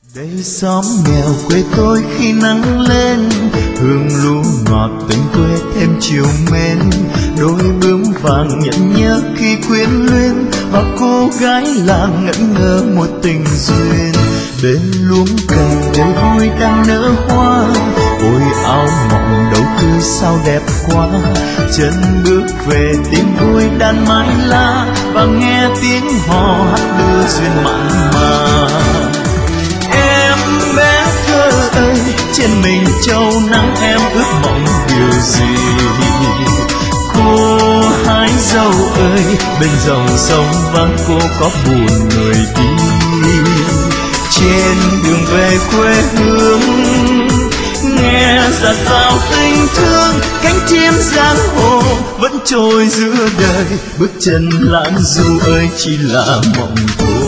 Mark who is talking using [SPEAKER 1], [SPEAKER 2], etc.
[SPEAKER 1] Đây xóm nghèo quê tôi khi nắng lên, hương lúa ngọt tình quê thêm chiều mến. Đôi bướm vàng nhận nhớ khi quyến luyến, và cô gái làng ngẩn ngơ một tình duyên. Bên luống cành đời vui đang nở hoa, ôi áo mộng đầu tươi sao đẹp quá. Chân bước về tìm vui đàn mái lá, và nghe tiếng hò hát đưa duyên mặn mà. Em bé thơ ơi, trên mình châu nắng em ước mộng điều gì? Cô hái dâu ơi, bên dòng sông vắng cô có buồn người đi. Trên đường về quê hương, nghe giạt vào tình thương, cánh chim giang hồ vẫn trôi giữa đời. Bước chân lãng du ơi chỉ là mộng thôi.